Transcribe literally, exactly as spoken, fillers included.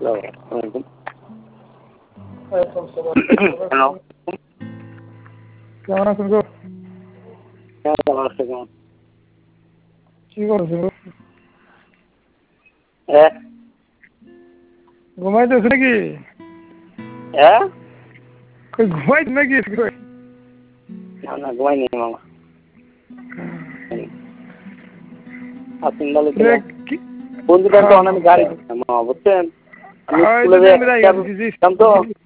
Hello, কেমন আছেন গো? কেমন আছে কেমন? কি করছেন গো? হ্যাঁ ঘুমাইতেছে নাকি? হ্যাঁ কই ঘুমাইতে নাকি? কই না না ঘুমাইনি মামা। আসুন ভালো ছিল। বন্ধুটার তো অনেক গাড়ি মামা বুঝছেন, আমি স্কুলে যাই তো